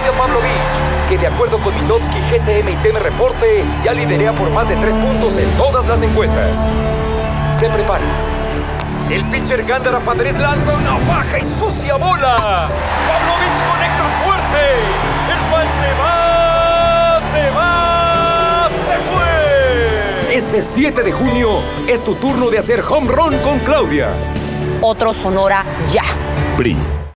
Claudia Pavlovich, que de acuerdo con Minovsky, GCM y TM Reporte, ya liderea por más de 3 puntos en todas las encuestas. Se prepara. El pitcher Gándara Padres lanza una baja y sucia bola. Pavlovich conecta fuerte. El pan se fue. Este 7 de junio es tu turno de hacer home run con Claudia. Otro Sonora ya. PRI.